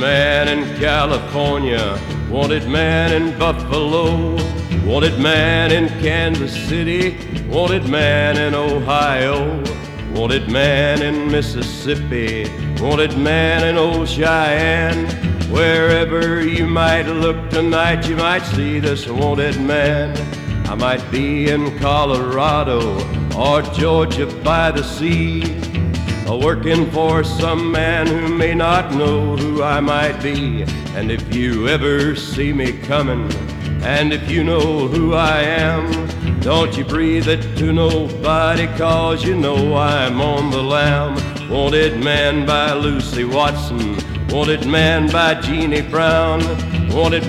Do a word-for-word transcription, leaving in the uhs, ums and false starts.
man in California, wanted man in Buffalo, wanted man in Kansas City, wanted man in Ohio, wanted man in Mississippi, wanted man in old Cheyenne. Wherever you might look tonight, you might see this wanted man. I might be in Colorado or Georgia by the sea, working for some man who may not know who I might be. And if you ever see me coming, and if you know who I am, don't you breathe it to nobody, cause you know I'm on the lam. Wanted man by Lucy Watson, wanted man by Jeannie Brown, wanted